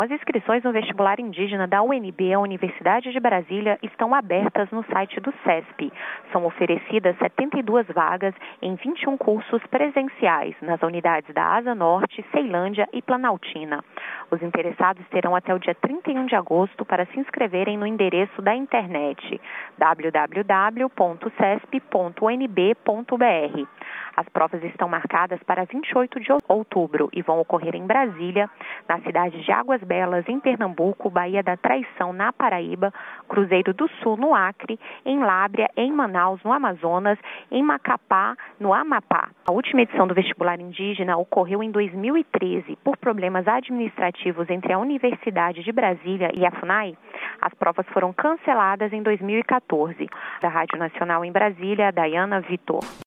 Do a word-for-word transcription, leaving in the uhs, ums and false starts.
As inscrições no vestibular indígena da U N B, a Universidade de Brasília, estão abertas no site do SESP. São oferecidas setenta e duas vagas em vinte e um cursos presenciais nas unidades da Asa Norte, Ceilândia e Planaltina. Os interessados terão até o dia trinta e um de agosto para se inscreverem no endereço da internet w w w ponto sesp ponto u n b ponto b r. As provas estão marcadas para vinte e oito de outubro e vão ocorrer em Brasília, na cidade de Águas Belas, em Pernambuco, Baía da Traição, na Paraíba, Cruzeiro do Sul, no Acre, em Lábrea, em Manaus, no Amazonas, em Macapá, no Amapá. A última edição do vestibular indígena ocorreu em dois mil e treze. Por problemas administrativos entre a Universidade de Brasília e a FUNAI, as provas foram canceladas em dois mil e quatorze. Da Rádio Nacional em Brasília, Dayana Vitor.